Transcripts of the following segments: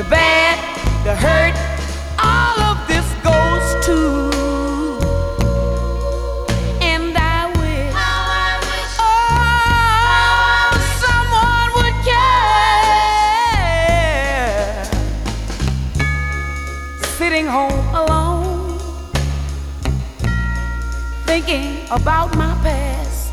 the bad, the hurt, all of this goes to. And I wish, oh, someone would care. Sitting home alone, thinking about my past,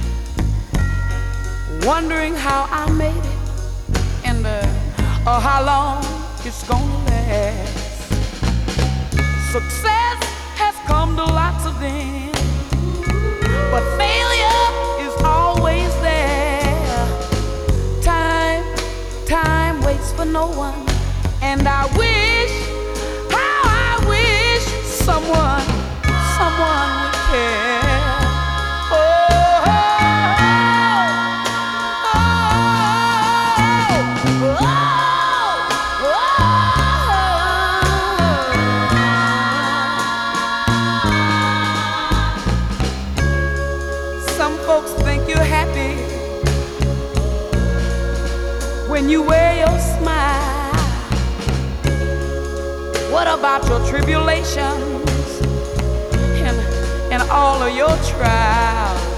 wondering how I made it and how long it's gonna last. Success has come to lots of them, but failure is always there. Time waits for no one, and I wish, how I wish someone would care. Some folks think you're happy when you wear your smile. What about your tribulations and all of your trials?